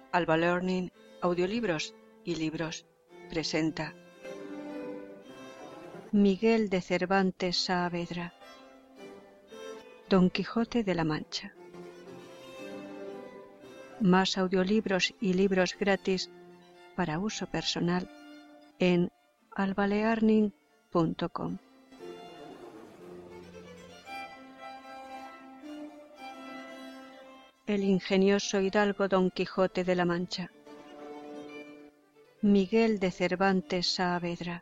Alba Learning, Audiolibros y Libros presenta Miguel de Cervantes Saavedra, Don Quijote de la Mancha. Más audiolibros y libros gratis para uso personal en albalearning.com. El ingenioso hidalgo Don Quijote de la Mancha. Miguel de Cervantes Saavedra.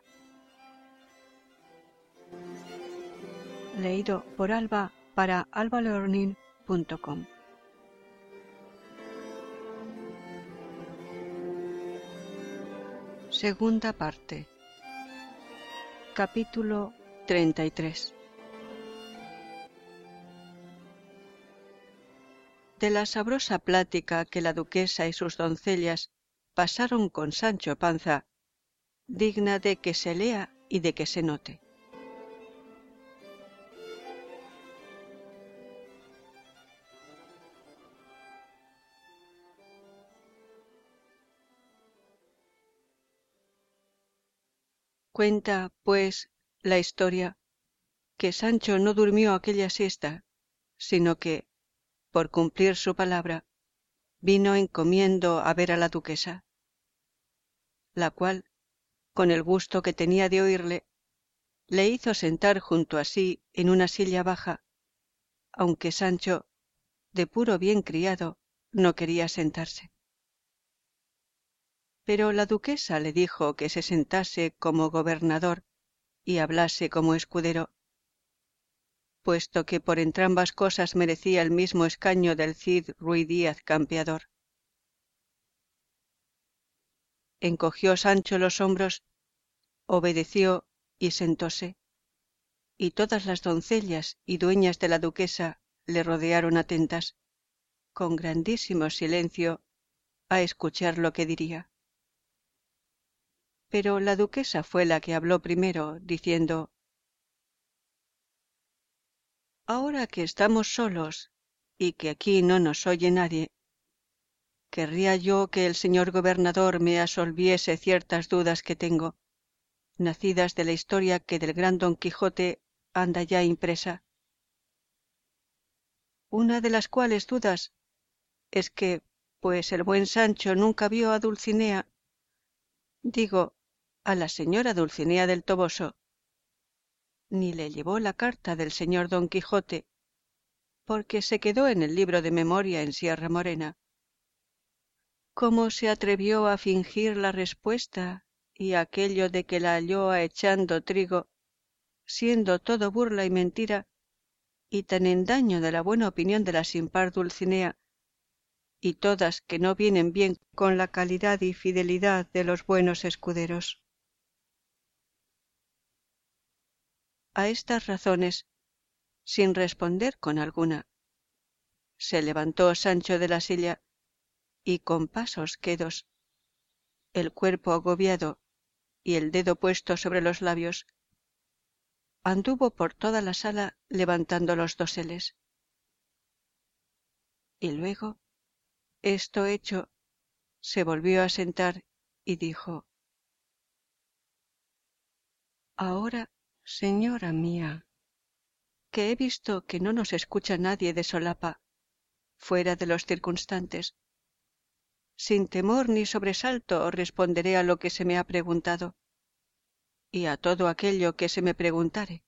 Leído por Alba para albalearning.com. Segunda parte. Capítulo 33. De la sabrosa plática que la duquesa y sus doncellas pasaron con Sancho Panza, digna de que se lea y de que se note. Cuenta, pues, la historia que Sancho no durmió aquella siesta, sino que, por cumplir su palabra, vino encomiendo a ver a la duquesa, la cual, con el gusto que tenía de oírle, le hizo sentar junto a sí en una silla baja, aunque Sancho, de puro bien criado, no quería sentarse. Pero la duquesa le dijo que se sentase como gobernador y hablase como escudero, puesto que por entrambas cosas merecía el mismo escaño del Cid Ruy Díaz campeador. Encogió Sancho los hombros, obedeció y sentóse, y todas las doncellas y dueñas de la duquesa le rodearon atentas, con grandísimo silencio, a escuchar lo que diría. Pero la duquesa fue la que habló primero, diciendo: Ahora que estamos solos y que aquí no nos oye nadie, querría yo que el señor gobernador me absolviese ciertas dudas que tengo, nacidas de la historia que del gran Don Quijote anda ya impresa. Una de las cuales dudas es que, pues el buen Sancho nunca vio a Dulcinea, digo, a la señora Dulcinea del Toboso, ni le llevó la carta del señor Don Quijote, porque se quedó en el libro de memoria en Sierra Morena. ¿Cómo se atrevió a fingir la respuesta y aquello de que la halló echando trigo, siendo todo burla y mentira, y tan en daño de la buena opinión de la sin par Dulcinea, y todas que no vienen bien con la calidad y fidelidad de los buenos escuderos? A estas razones, sin responder con alguna, se levantó Sancho de la silla, y con pasos quedos, el cuerpo agobiado y el dedo puesto sobre los labios, anduvo por toda la sala levantando los doseles. Y luego, esto hecho, se volvió a sentar y dijo: Ahora, señora mía, que he visto que no nos escucha nadie de solapa, fuera de los circunstantes, sin temor ni sobresalto responderé a lo que se me ha preguntado, y a todo aquello que se me preguntare.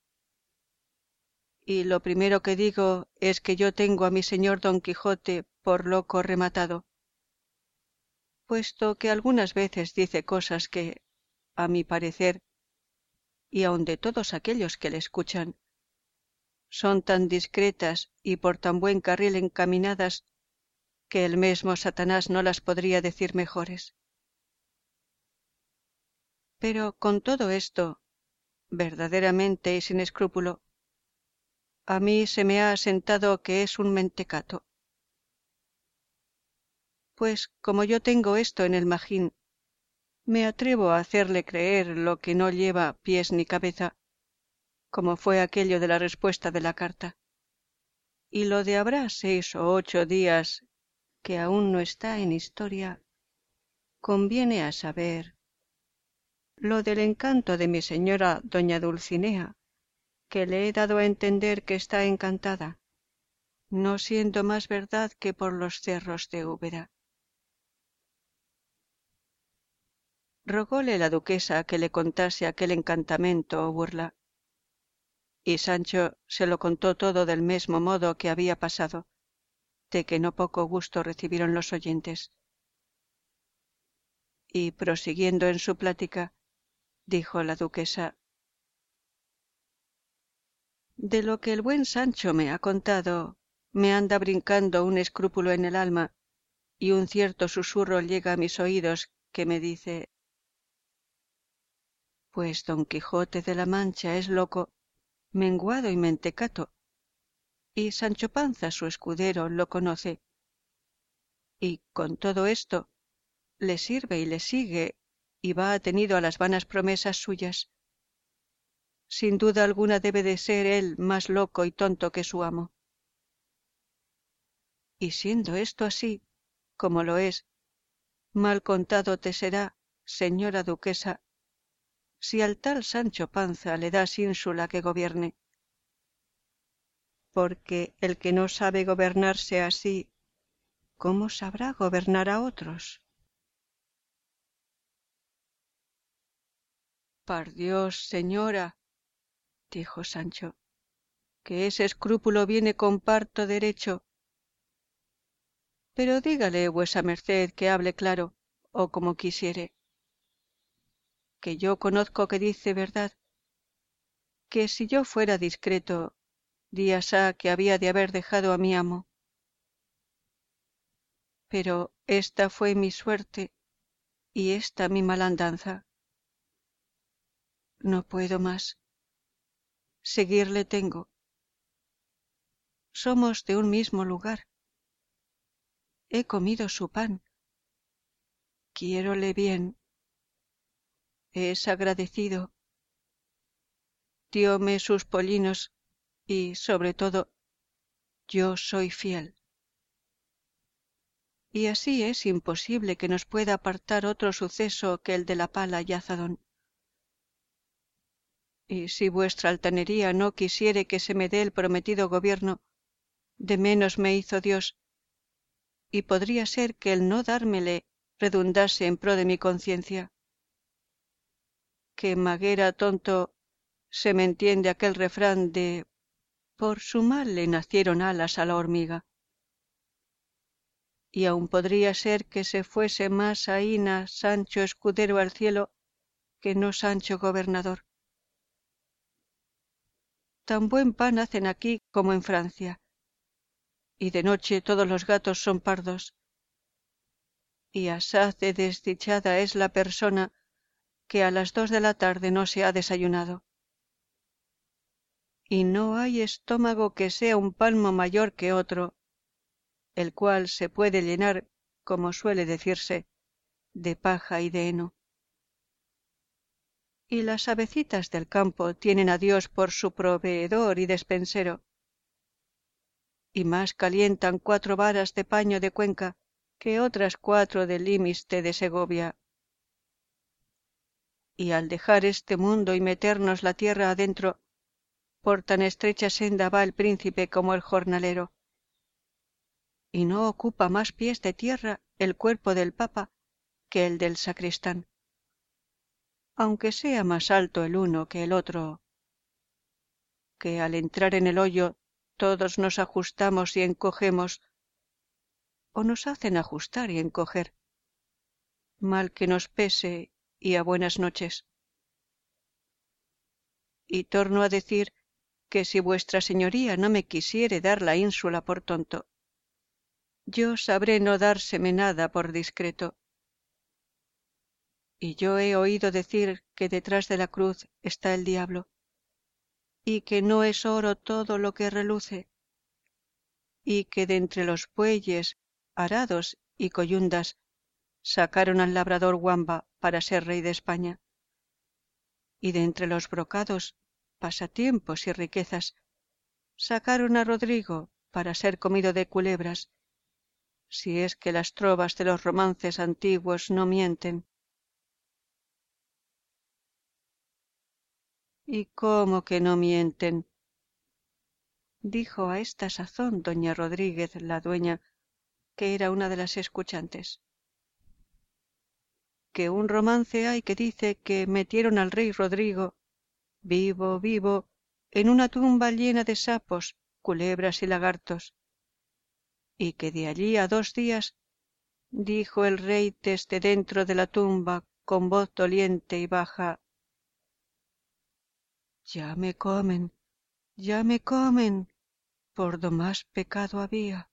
Y lo primero que digo es que yo tengo a mi señor Don Quijote por loco rematado, puesto que algunas veces dice cosas que, a mi parecer, y aun de todos aquellos que le escuchan, son tan discretas y por tan buen carril encaminadas que el mesmo Satanás no las podría decir mejores. Pero con todo esto, verdaderamente y sin escrúpulo, a mí se me ha asentado que es un mentecato. Pues como yo tengo esto en el magín, me atrevo a hacerle creer lo que no lleva pies ni cabeza, como fue aquello de la respuesta de la carta. Y lo de habrá 6 o 8 días que aún no está en historia, conviene a saber lo del encanto de mi señora doña Dulcinea, que le he dado a entender que está encantada, no siendo más verdad que por los cerros de Úbeda. Rogóle la duquesa que le contase aquel encantamento o burla, y Sancho se lo contó todo del mismo modo que había pasado, de que no poco gusto recibieron los oyentes. Y prosiguiendo en su plática, dijo la duquesa: de lo que el buen Sancho me ha contado, me anda brincando un escrúpulo en el alma, y un cierto susurro llega a mis oídos que me dice: pues don Quijote de la Mancha es loco, menguado y mentecato, y Sancho Panza su escudero lo conoce, y con todo esto le sirve y le sigue, y va atenido a las vanas promesas suyas. Sin duda alguna debe de ser él más loco y tonto que su amo. Y siendo esto así, como lo es, mal contado te será, señora duquesa, si al tal Sancho Panza le das ínsula que gobierne. Porque el que no sabe gobernarse así, ¿cómo sabrá gobernar a otros? Par Dios, señora, dijo Sancho, que ese escrúpulo viene con parto derecho. Pero dígale vuesa merced que hable claro, o como quisiere, que yo conozco que dice verdad, que si yo fuera discreto, días ha que había de haber dejado a mi amo. Pero esta fue mi suerte, y esta mi malandanza. No puedo más. Seguirle tengo. Somos de un mismo lugar. He comido su pan. Quiérole bien. Es agradecido. Dióme sus pollinos y, sobre todo, yo soy fiel. Y así es imposible que nos pueda apartar otro suceso que el de la pala y azadón. Y si vuestra altanería no quisiere que se me dé el prometido gobierno, de menos me hizo Dios, y podría ser que el no dármele redundase en pro de mi conciencia. Que maguera tonto se me entiende aquel refrán de por su mal le nacieron alas a la hormiga. Y aun podría ser que se fuese más aína Sancho escudero al cielo que no Sancho gobernador. Tan buen pan hacen aquí como en Francia, y de noche todos los gatos son pardos, y asaz de desdichada es la persona que a las 2 de la tarde no se ha desayunado. Y no hay estómago que sea un palmo mayor que otro, el cual se puede llenar, como suele decirse, de paja y de heno. Y las avecitas del campo tienen a Dios por su proveedor y despensero, y más calientan 4 varas de paño de Cuenca que otras 4 del límiste de Segovia. Y al dejar este mundo y meternos la tierra adentro, por tan estrecha senda va el príncipe como el jornalero, y no ocupa más pies de tierra el cuerpo del papa que el del sacristán, aunque sea más alto el uno que el otro, que al entrar en el hoyo todos nos ajustamos y encogemos, o nos hacen ajustar y encoger, mal que nos pese y a buenas noches. Y torno a decir que si vuestra señoría no me quisiere dar la ínsula por tonto, yo sabré no dárseme nada por discreto. Y yo he oído decir que detrás de la cruz está el diablo, y que no es oro todo lo que reluce, y que de entre los bueyes, arados y coyundas sacaron al labrador Wamba para ser rey de España, y de entre los brocados, pasatiempos y riquezas sacaron a Rodrigo para ser comido de culebras, si es que las trovas de los romances antiguos no mienten. ¿Y cómo que no mienten? Dijo a esta sazón doña Rodríguez, la dueña, que era una de las escuchantes. Que un romance hay que dice que metieron al rey Rodrigo, vivo, vivo, en una tumba llena de sapos, culebras y lagartos, y que de allí a 2 días dijo el rey desde dentro de la tumba con voz doliente y baja: ya me comen, por do más pecado había.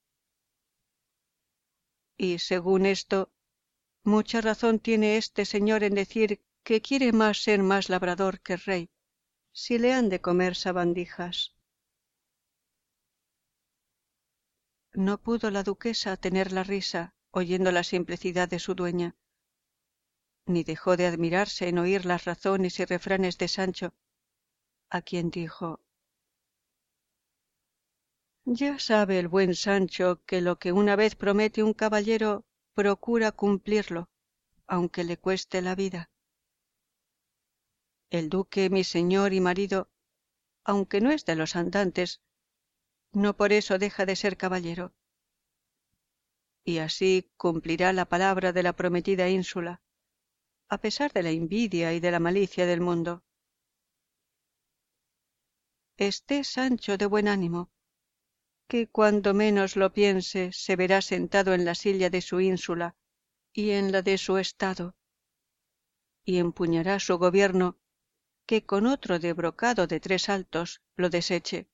Y según esto, mucha razón tiene este señor en decir que quiere más ser más labrador que rey, si le han de comer sabandijas. No pudo la duquesa tener la risa, oyendo la simplicidad de su dueña, ni dejó de admirarse en oír las razones y refranes de Sancho, a quien dijo: ya sabe el buen Sancho que lo que una vez promete un caballero procura cumplirlo, aunque le cueste la vida. El duque, mi señor y marido, aunque no es de los andantes, no por eso deja de ser caballero. Y así cumplirá la palabra de la prometida ínsula, a pesar de la envidia y de la malicia del mundo. Esté Sancho de buen ánimo, que cuando menos lo piense se verá sentado en la silla de su ínsula y en la de su estado, y empuñará su gobierno, que con otro de brocado de 3 altos lo deseche.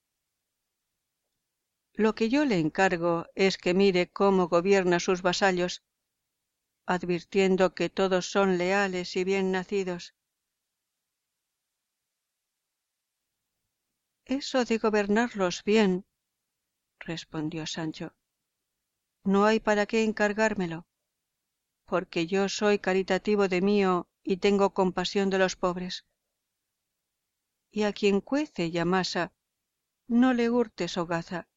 Lo que yo le encargo es que mire cómo gobierna sus vasallos, advirtiendo que todos son leales y bien nacidos. Eso de gobernarlos bien, respondió Sancho, no hay para qué encargármelo, porque yo soy caritativo de mío y tengo compasión de los pobres. Y a quien cuece y amasa, no le hurtes hogaza.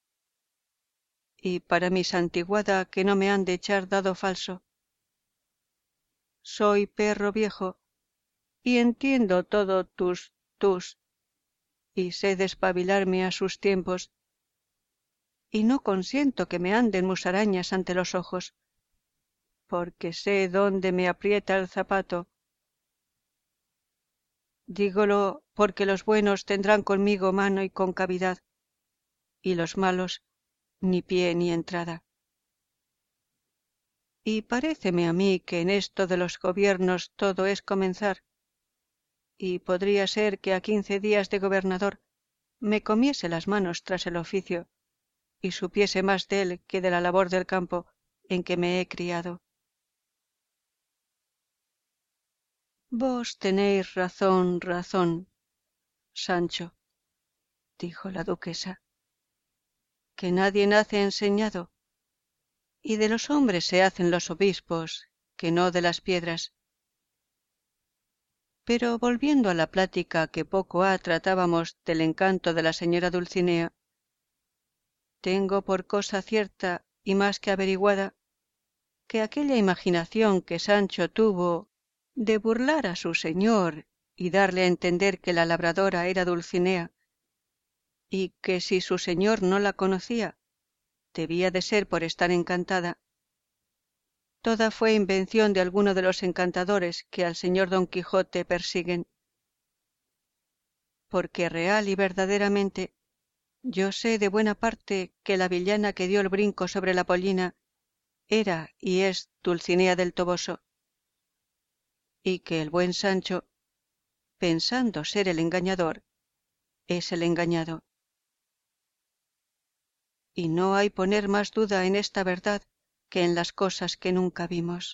Y para mi santiguada que no me han de echar dado falso. Soy perro viejo, y entiendo todo tus, y sé despabilarme a sus tiempos, y no consiento que me anden musarañas ante los ojos, porque sé dónde me aprieta el zapato. Dígolo porque los buenos tendrán conmigo mano y concavidad, y los malos ni pie ni entrada. Y paréceme a mí que en esto de los gobiernos todo es comenzar, y podría ser que a 15 días de gobernador me comiese las manos tras el oficio, y supiese más de él que de la labor del campo en que me he criado. Vos tenéis razón, Sancho, dijo la duquesa, que nadie nace enseñado, y de los hombres se hacen los obispos, que no de las piedras. Pero volviendo a la plática que poco ha tratábamos del encanto de la señora Dulcinea, tengo por cosa cierta y más que averiguada, que aquella imaginación que Sancho tuvo de burlar a su señor y darle a entender que la labradora era Dulcinea, y que si su señor no la conocía, debía de ser por estar encantada, toda fue invención de alguno de los encantadores que al señor Don Quijote persiguen, porque real y verdaderamente yo sé de buena parte que la villana que dio el brinco sobre la pollina era y es Dulcinea del Toboso, y que el buen Sancho, pensando ser el engañador, es el engañado. Y no hay poner más duda en esta verdad que en las cosas que nunca vimos.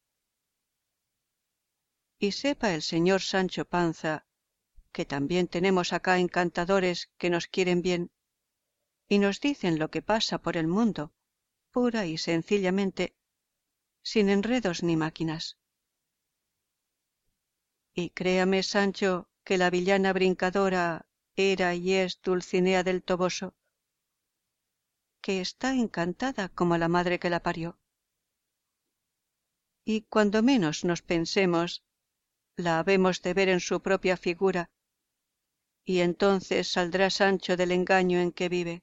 Y sepa el señor Sancho Panza que también tenemos acá encantadores que nos quieren bien, y nos dicen lo que pasa por el mundo, pura y sencillamente, sin enredos ni máquinas. Y créame, Sancho, que la villana brincadora era y es Dulcinea del Toboso, que está encantada como la madre que la parió. Y cuando menos nos pensemos, la habemos de ver en su propia figura, y entonces saldrá Sancho del engaño en que vive.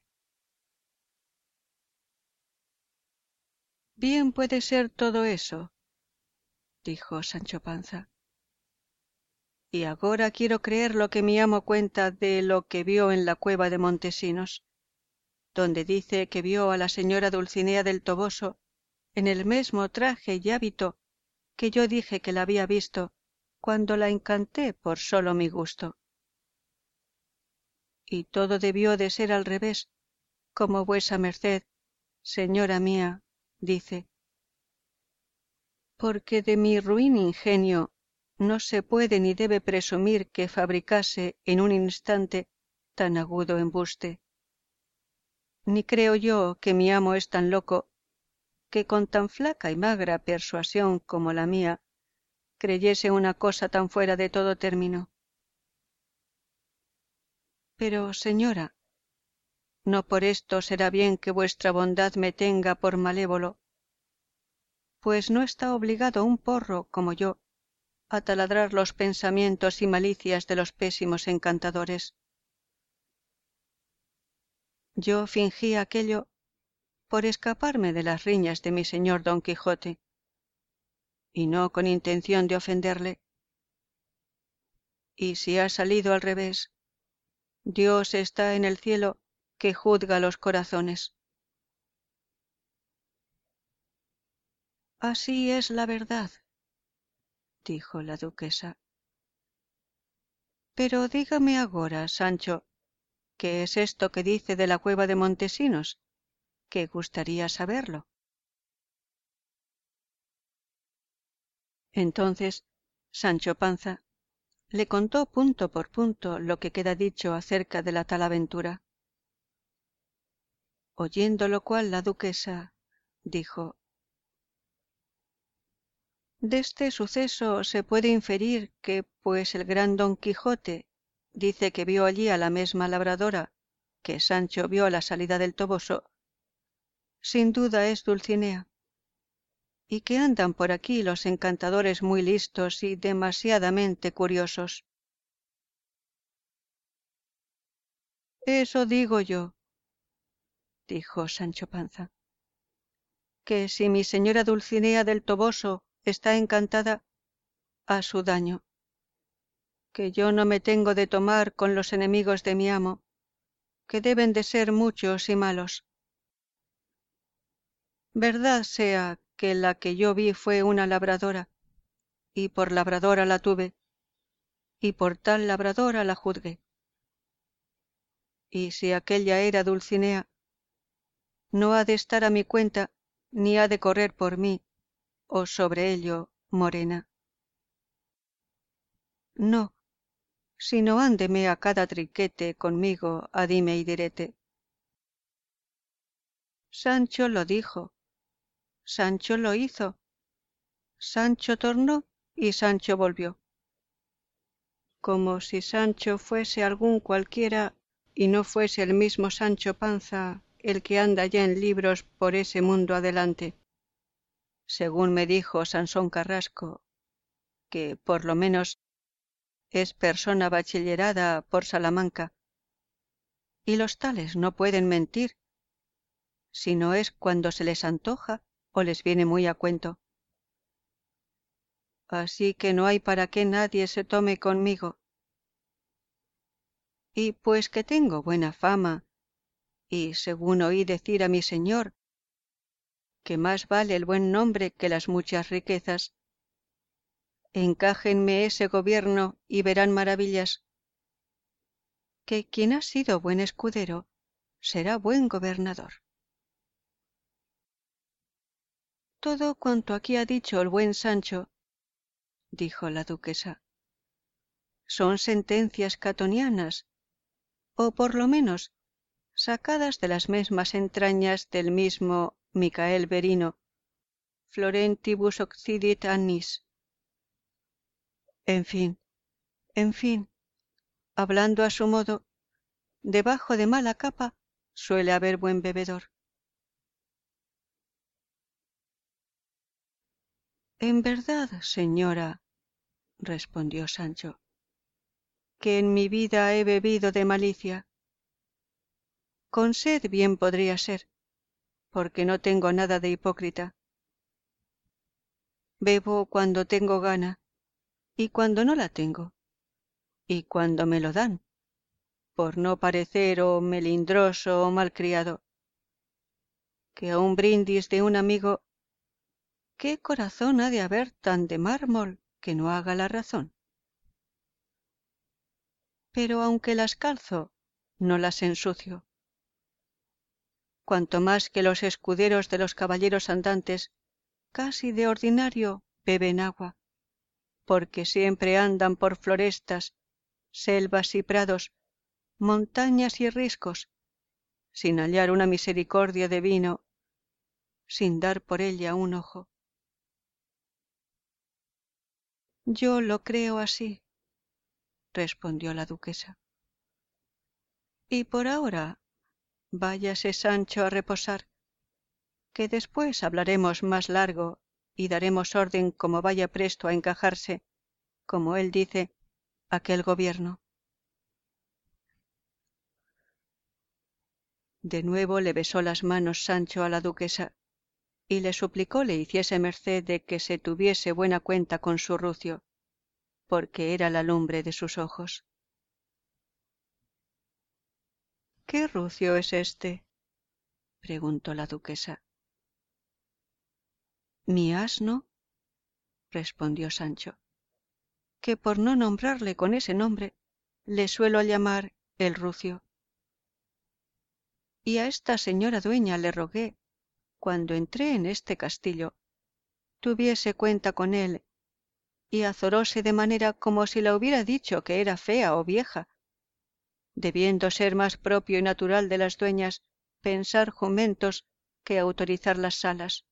Bien puede ser todo eso, dijo Sancho Panza. Y agora quiero creer lo que mi amo cuenta de lo que vio en la cueva de Montesinos, donde dice que vio a la señora Dulcinea del Toboso en el mesmo traje y hábito que yo dije que la había visto cuando la encanté por solo mi gusto. Y todo debió de ser al revés, como vuesa merced, señora mía, dice, porque de mi ruin ingenio no se puede ni debe presumir que fabricase en un instante tan agudo embuste. Ni creo yo que mi amo es tan loco que con tan flaca y magra persuasión como la mía creyese una cosa tan fuera de todo término. Pero, señora, no por esto será bien que vuestra bondad me tenga por malévolo, pues no está obligado un porro como yo a taladrar los pensamientos y malicias de los pésimos encantadores. Yo fingí aquello por escaparme de las riñas de mi señor Don Quijote, y no con intención de ofenderle. Y si ha salido al revés, Dios está en el cielo que juzga los corazones. Así es la verdad, dijo la duquesa. Pero dígame agora, Sancho, ¿qué es esto que dice de la cueva de Montesinos? Que gustaría saberlo. Entonces Sancho Panza le contó punto por punto lo que queda dicho acerca de la tal aventura. Oyendo lo cual la duquesa dijo: Deste suceso se puede inferir que, pues el gran Don Quijote dice que vio allí a la mesma labradora que Sancho vio a la salida del Toboso, sin duda es Dulcinea, y que andan por aquí los encantadores muy listos y demasiadamente curiosos. Eso digo yo, dijo Sancho Panza, que si mi señora Dulcinea del Toboso está encantada, a su daño, que yo no me tengo de tomar con los enemigos de mi amo, que deben de ser muchos y malos. Verdad sea que la que yo vi fue una labradora, y por labradora la tuve, y por tal labradora la juzgué. Y si aquella era Dulcinea, no ha de estar a mi cuenta, ni ha de correr por mí, o sobre ello, morena. No, sino ándeme a cada triquete conmigo a dime y direte. Sancho lo dijo, Sancho lo hizo, Sancho tornó y Sancho volvió. Como si Sancho fuese algún cualquiera y no fuese el mismo Sancho Panza el que anda ya en libros por ese mundo adelante. Según me dijo Sansón Carrasco, que por lo menos es persona bachillerada por Salamanca, y los tales no pueden mentir, si no es cuando se les antoja o les viene muy a cuento. Así que no hay para qué nadie se tome conmigo. Y pues que tengo buena fama, y según oí decir a mi señor, que más vale el buen nombre que las muchas riquezas, encájenme ese gobierno y verán maravillas, que quien ha sido buen escudero será buen gobernador. Todo cuanto aquí ha dicho el buen Sancho, dijo la duquesa, son sentencias catonianas, o por lo menos sacadas de las mesmas entrañas del mismo Micael Verino, Florentibus occidit annis. En fin, hablando a su modo, debajo de mala capa suele haber buen bebedor. En verdad, señora, respondió Sancho, que en mi vida he bebido de malicia. Con sed bien podría ser, porque no tengo nada de hipócrita. Bebo cuando tengo gana, y cuando no la tengo, y cuando me lo dan, por no parecer o melindroso o malcriado. Que a un brindis de un amigo, ¿qué corazón ha de haber tan de mármol que no haga la razón? Pero aunque las calzo, no las ensucio. Cuanto más que los escuderos de los caballeros andantes, casi de ordinario beben agua, porque siempre andan por florestas, selvas y prados, montañas y riscos, sin hallar una misericordia de vino, sin dar por ella un ojo. Yo lo creo así, respondió la duquesa. Y por ahora, váyase Sancho a reposar, que después hablaremos más largo y daremos orden como vaya presto a encajarse, como él dice, aquel gobierno. De nuevo le besó las manos Sancho a la duquesa, y le suplicó le hiciese merced de que se tuviese buena cuenta con su rucio, porque era la lumbre de sus ojos. ¿Qué rucio es este?, preguntó la duquesa. Mi asno, respondió Sancho, que por no nombrarle con ese nombre, le suelo llamar el rucio. Y a esta señora dueña le rogué, cuando entré en este castillo, tuviese cuenta con él, y azoróse de manera como si la hubiera dicho que era fea o vieja, debiendo ser más propio y natural de las dueñas pensar jumentos que autorizar las salas.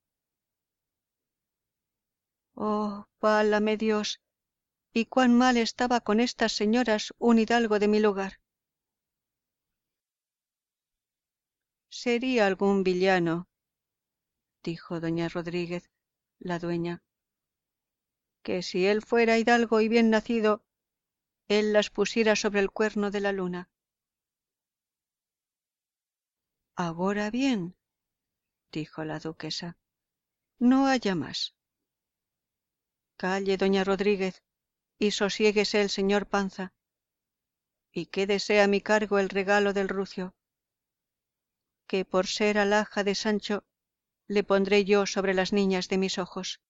Oh, válame Dios, y cuán mal estaba con estas señoras un hidalgo de mi lugar. Sería algún villano, dijo doña Rodríguez, la dueña, que si él fuera hidalgo y bien nacido, él las pusiera sobre el cuerno de la luna. Agora bien, dijo la duquesa, no haya más. Calle doña Rodríguez, y sosiéguese el señor Panza, y quédese a mi cargo el regalo del rucio, que por ser alhaja de Sancho le pondré yo sobre las niñas de mis ojos.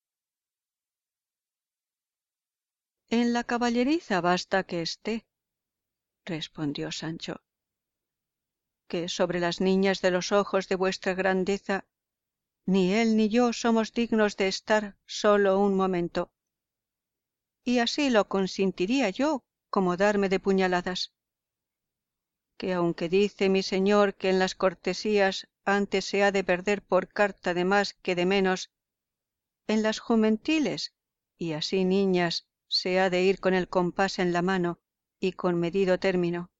En la caballeriza basta que esté, respondió Sancho, que sobre las niñas de los ojos de vuestra grandeza ni él ni yo somos dignos de estar solo un momento, y así lo consentiría yo como darme de puñaladas, que aunque dice mi señor que en las cortesías antes se ha de perder por carta de más que de menos, en las jumentiles y así niñas se ha de ir con el compás en la mano y con medido término.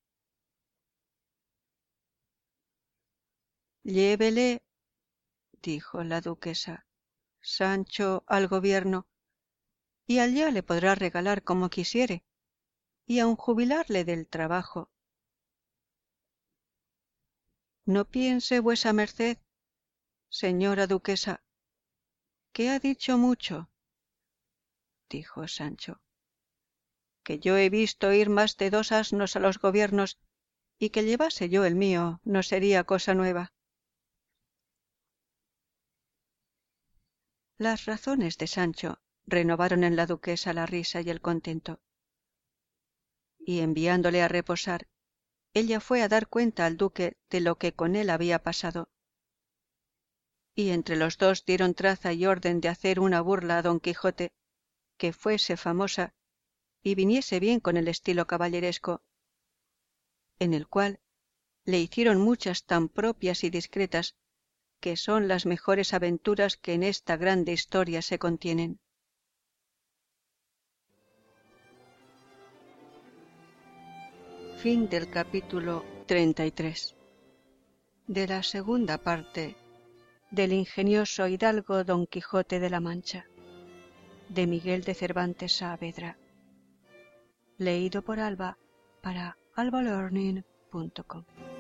Llévele, dijo la duquesa, Sancho al gobierno, y allá le podrá regalar como quisiere, y aun jubilarle del trabajo. No piense vuesa merced, señora duquesa, que ha dicho mucho, dijo Sancho, que yo he visto ir más de 2 asnos a los gobiernos, y que llevase yo el mío no sería cosa nueva. Las razones de Sancho renovaron en la duquesa la risa y el contento, y enviándole a reposar, ella fue a dar cuenta al duque de lo que con él había pasado, y entre los dos dieron traza y orden de hacer una burla a don Quijote que fuese famosa y viniese bien con el estilo caballeresco, en el cual le hicieron muchas tan propias y discretas que son las mejores aventuras que en esta grande historia se contienen. Fin del capítulo 33 de la segunda parte del ingenioso hidalgo Don Quijote de la Mancha. de Miguel de Cervantes Saavedra. Leído por Alba para albalearning.com.